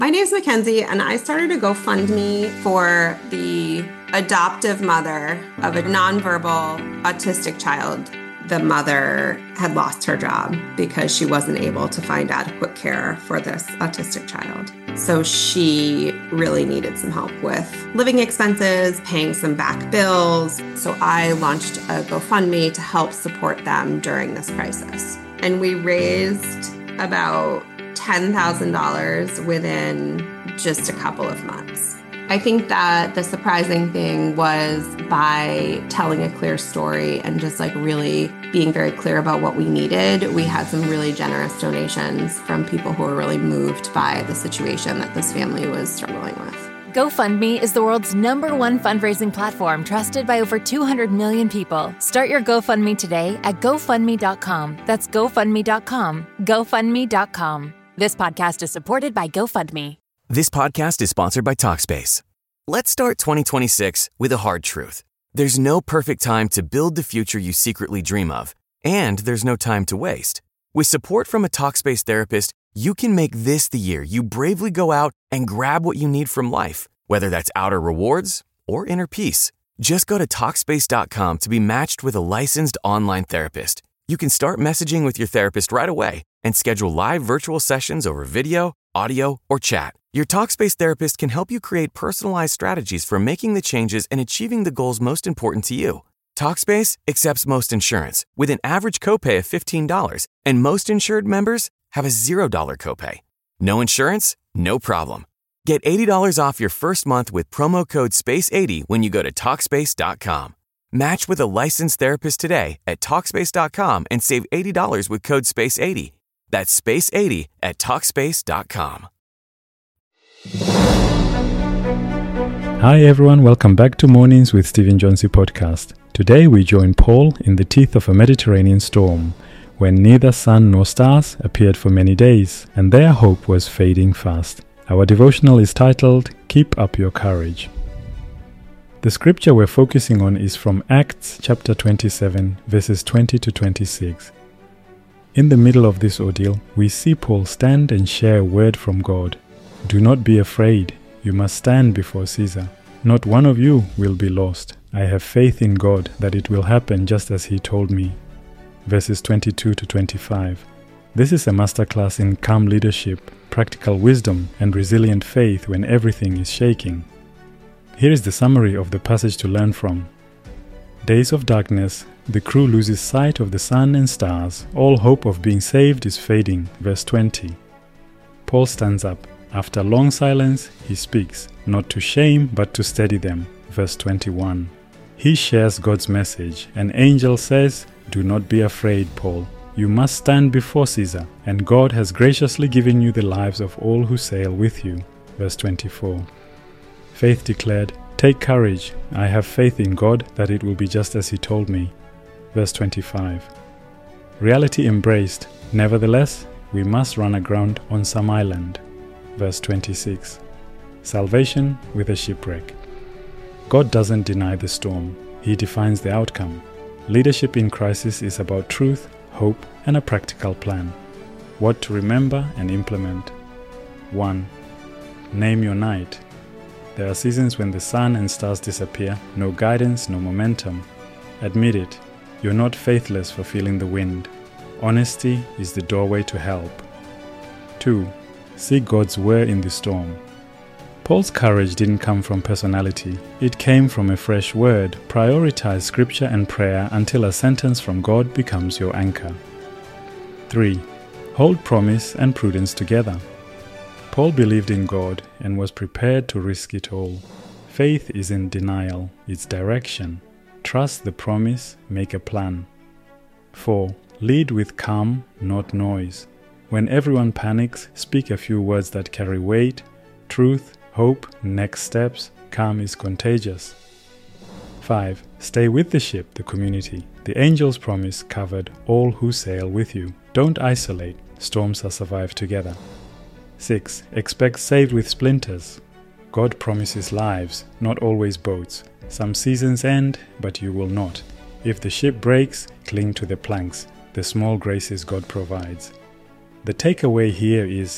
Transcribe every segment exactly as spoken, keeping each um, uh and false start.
My name is Mackenzie, and I started a GoFundMe for the adoptive mother of a nonverbal autistic child. The mother had lost her job because she wasn't able to find adequate care for this autistic child. So she really needed some help with living expenses, paying some back bills. So I launched a GoFundMe to help support them during this crisis. And we raised about ten thousand dollars within just a couple of months. I think that the surprising thing was by telling a clear story and just like really being very clear about what we needed, we had some really generous donations from people who were really moved by the situation that this family was struggling with. GoFundMe is the world's number one fundraising platform trusted by over two hundred million people. Start your GoFundMe today at GoFundMe dot com. That's GoFundMe dot com. GoFundMe dot com. This podcast is supported by GoFundMe. This podcast is sponsored by Talkspace. Let's start twenty twenty-six with a hard truth. There's no perfect time to build the future you secretly dream of, and there's no time to waste. With support from a Talkspace therapist, you can make this the year you bravely go out and grab what you need from life, whether that's outer rewards or inner peace. Just go to Talkspace dot com to be matched with a licensed online therapist. You can start messaging with your therapist right away and schedule live virtual sessions over video, audio, or chat. Your Talkspace therapist can help you create personalized strategies for making the changes and achieving the goals most important to you. Talkspace accepts most insurance with an average copay of fifteen dollars, and most insured members have a zero dollars copay. No insurance? No problem. Get eighty dollars off your first month with promo code space eighty when you go to Talkspace dot com. Match with a licensed therapist today at Talkspace dot com and save eighty dollars with code space eighty. That's space eighty at Talkspace dot com. Hi everyone, welcome back to Mornings with Stephen Jonesy podcast. Today we join Paul in the teeth of a Mediterranean storm, when neither sun nor stars appeared for many days, and their hope was fading fast. Our devotional is titled, Keep Up Your Courage. The scripture we're focusing on is from Acts chapter twenty-seven, verses twenty to twenty-six. In the middle of this ordeal, we see Paul stand and share a word from God. Do not be afraid. You must stand before Caesar. Not one of you will be lost. I have faith in God that it will happen just as he told me. Verses twenty-two to twenty-five. This is a masterclass in calm leadership, practical wisdom, and resilient faith when everything is shaking. Here is the summary of the passage to learn from. Days of darkness, the crew loses sight of the sun and stars. All hope of being saved is fading. Verse twenty. Paul stands up. After long silence, he speaks, not to shame, but to steady them. Verse twenty-one. He shares God's message. An angel says, Do not be afraid, Paul. You must stand before Caesar, and God has graciously given you the lives of all who sail with you. Verse twenty-four. Faith declared, Take courage. I have faith in God that it will be just as he told me. Verse twenty-five. Reality embraced. Nevertheless, we must run aground on some island. Verse twenty-six. Salvation with a shipwreck. God doesn't deny the storm. He defines the outcome. Leadership in crisis is about truth, hope, and a practical plan. What to remember and implement. one. Name your night. There are seasons when the sun and stars disappear, no guidance, no momentum. Admit it. You're not faithless for feeling the wind. Honesty is the doorway to help. two. See God's where in the storm. Paul's courage didn't come from personality. It came from a fresh word. Prioritize scripture and prayer until a sentence from God becomes your anchor. three. Hold promise and prudence together. Paul believed in God and was prepared to risk it all. Faith isn't denial, it's direction. Trust the promise, make a plan. four. Lead with calm, not noise. When everyone panics, speak a few words that carry weight, truth, hope, next steps. Calm is contagious. five. Stay with the ship, the community. The angel's promise covered all who sail with you. Don't isolate. Storms are survived together. six. Expect saved with splinters. God promises lives, not always boats. Some seasons end, but you will not. If the ship breaks, cling to the planks, the small graces God provides. The takeaway here is,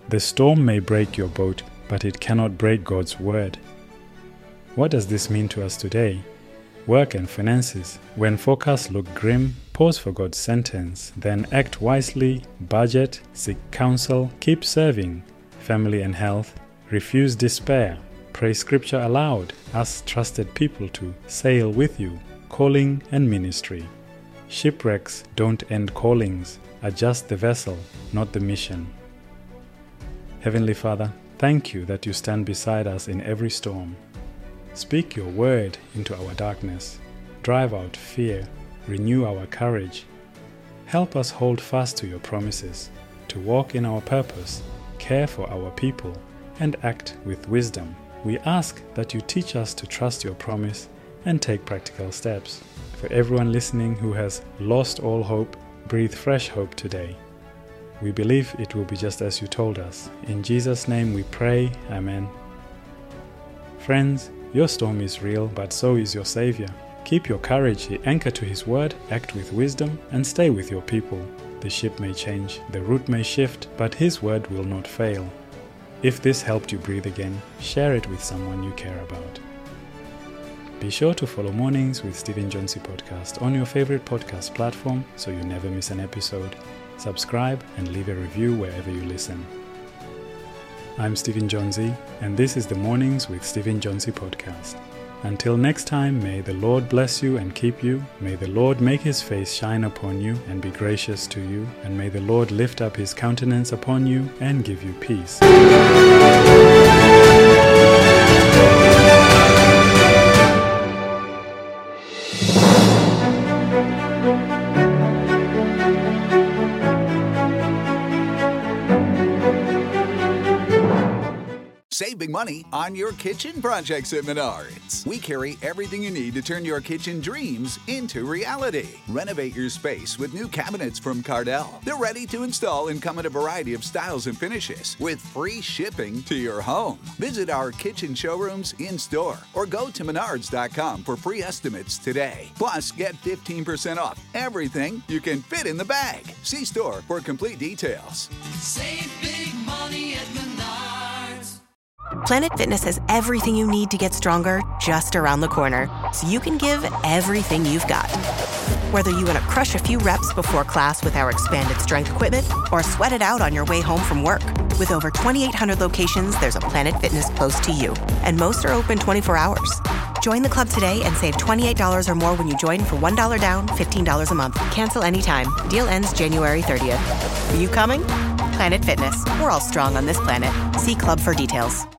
The storm may break your boat, but it cannot break God's word. What does this mean to us today? Work and finances. When forecasts look grim, pause for God's sentence, then act wisely, budget, seek counsel, keep serving. Family and health. Refuse despair. Pray scripture aloud. Ask trusted people to sail with you. Calling and ministry. Shipwrecks don't end callings. Adjust the vessel, not the mission. Heavenly Father, thank you that you stand beside us in every storm. Speak your word into our darkness. Drive out fear. Renew our courage. Help us hold fast to your promises, to walk in our purpose, care for our people, and act with wisdom. We ask that you teach us to trust your promise and take practical steps. For everyone listening who has lost all hope, breathe fresh hope today. We believe it will be just as you told us. In Jesus' name we pray. Amen. Friends, your storm is real, but so is your Savior. Keep your courage, anchor to His word, act with wisdom, and stay with your people. The ship may change, the route may shift, but His word will not fail. If this helped you breathe again, share it with someone you care about. Be sure to follow Mornings with Stephen Jonesy podcast on your favorite podcast platform so you never miss an episode. Subscribe and leave a review wherever you listen. I'm Stephen Jonesy, and this is the Mornings with Stephen Jonesy podcast. Until next time, may the Lord bless you and keep you. May the Lord make His face shine upon you and be gracious to you. And may the Lord lift up His countenance upon you and give you peace. Save big money on your kitchen projects at Menards. We carry everything you need to turn your kitchen dreams into reality. Renovate your space with new cabinets from Cardell. They're ready to install and come in a variety of styles and finishes with free shipping to your home. Visit our kitchen showrooms in-store or go to menards dot com for free estimates today. Plus, get fifteen percent off everything you can fit in the bag. See store for complete details. Save big money at Menards. Planet Fitness has everything you need to get stronger just around the corner, so you can give everything you've got. Whether you want to crush a few reps before class with our expanded strength equipment or sweat it out on your way home from work. With over twenty-eight hundred locations, there's a Planet Fitness close to you, and most are open twenty-four hours. Join the club today and save twenty-eight dollars or more when you join for one dollar down, fifteen dollars a month. Cancel anytime. Deal ends January thirtieth. Are you coming? Planet Fitness. We're all strong on this planet. See club for details.